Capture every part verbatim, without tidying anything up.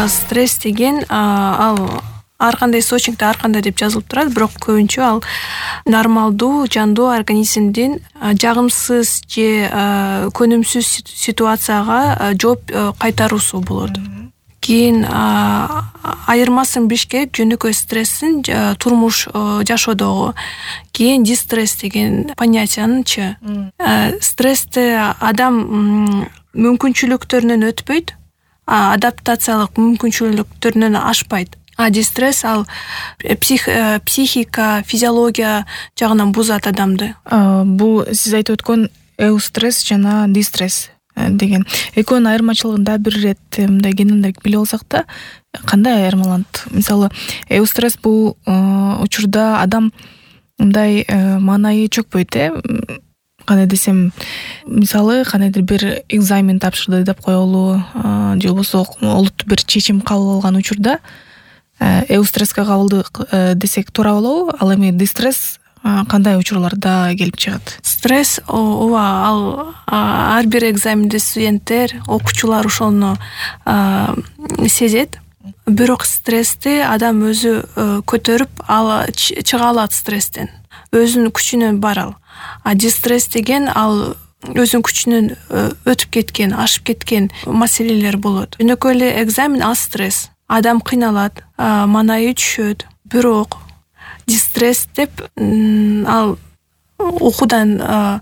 стресс деген ал ар кандай источникте ар кандай деп жазылып турат, бирок көбүнчө ал нормалдуу, жандуу организмдин жагымсыз же көнүмсүз ситуацияга жооп кайтаруусу болот. Кийин айырмасын билиш керек жөнөкөй стресстин турмуш жашоодогу. Кийин дистресс деген понятиянычы. Стрессти адам мүмкүнчүлүктөрүнөн өтпөйт, адаптациялык мүмкүнчүлүктөрүнөн ашпайт. А дистресс ал псих, психика, физиология жагынан бузат адамды. Бул сиз айтып өткөн эустресс жана дистресс деген экөөнүн айырмачылыгын да бир ирет мындай кененирээк билип алсак да, кандай айырмаланат? Мисалы, эустресс бул учурда адам мындай маанайы чөкпөйт, э? Кандай десем, мисалы, кандайдыр бир экзамен тапшырды деп коелу, же болбосо олуттуу бир чечим кабыл алган учурда эустресска кабылдык десек туура болобу? Ал эми дистресс кандай учурларда келип чыгат? Стресс ооба, ал ар бир экзаменде студенттер, окуучулар ошону сезет. Бирок стрессти адам өзү көтөрүп ала чыга алат стресстен. Өзүнүн күчүнөн бар ал. А дистресс деген ал өзүнүн күчүнөн өтүп кеткен, ашып кеткен маселелер болот. Жөнөкөй эле экзамен ал стресс. Адам кыйналат, маанайы түшөт. Бирок дистресс деп ал окуудан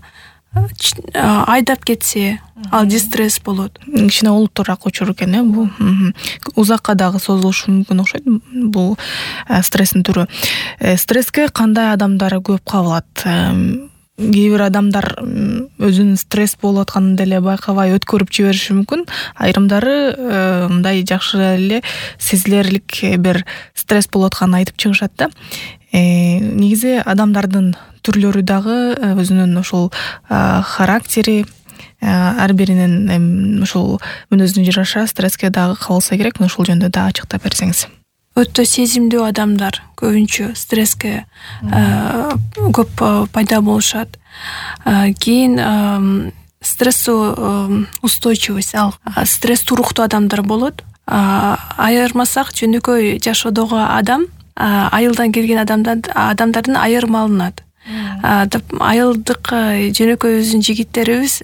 айдап кетсе, ал дистресс болот. Кичине олуттуураак учур экен, э, бул. Узакка дагы созулушу мүмкүн окшойт бул стресстин түрү. Стресске кандай адамдар көп кабылат? Кээ бир адамдар өзүнүн стресс болуп атканын деле байкабай өткөрүп жибериши мүмкүн. Айрымдары мындай жакшы эле сезилерлик бир стресс болуп атканын айтып чыгышат да. Негизи адамдардын түрлөрү дагы өзүнүн ошол характери, ар биринин ошол мүнөзүнө жараша стресске дагы кабылса керек. Ошол жөнүндө да ачыктап берсеңиз. Өтө сезимдүү адамдар көбүнчө стресске көп пайда болушат. Кийин стрессу устойчивость, ал стресс туруктуу адамдар болот. Айырмасак жөнөкөй жашоодогу адам айылдан келген адамдан адамдардын айырмаланат. Айылдык жөнөкөй өзүнүн жигиттерибиз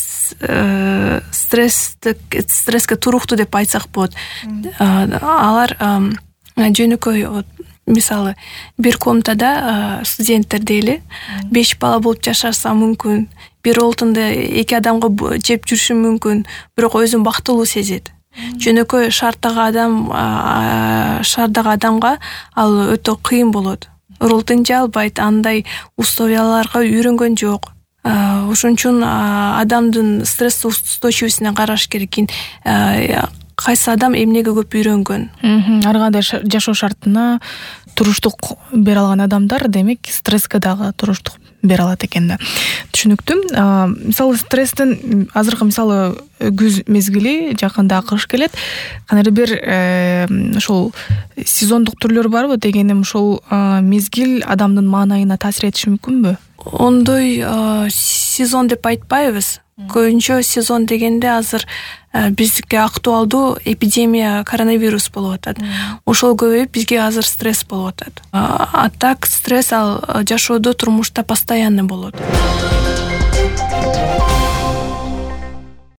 стресстик стресске туруктуу деп айтсак болот. Алар жөнөкөй, мисалы, бир комнатада студенттер дейли, беш бала болуп жашаса мүмкүн, бир олтунда эки адамга жеп жүрүшү мүмкүн, бирок өзүн бактылуу сезет. Жөнөкөй шаардагы адам, шаардагы адамга ал өтө кыйын болот. Ролтун жалбайт, андай условияларга үйрөнгөн жок. Ошон үчүн адамдын стресс устойчивостуна караш керек. Кайсы адам эмнеге көп үйрөнгөн. Ар кандай жашоо шартына туруштук бере алган адамдар, демек стресске дагы туруштук бере алат экен да. Түшүнүктүү. Мисалы, стресстин азыркы, мисалы, күз мезгили, жакында кыш келет. Кандайдыр бир ошол сезондук түрлөр барбы? Дегеним, ошол мезгил адамдын маанайына таасир этиши мүмкүнбү? Ондой сезон деп айтпайбыз. Көбүнчө сезон дегенде азыр бизге актуалдуу эпидемия, коронавирус болуп атат. Ошол көбөйүп бизге азыр стресс болуп атат. А так стресс ал жашоодо, турмушта постоянный болот.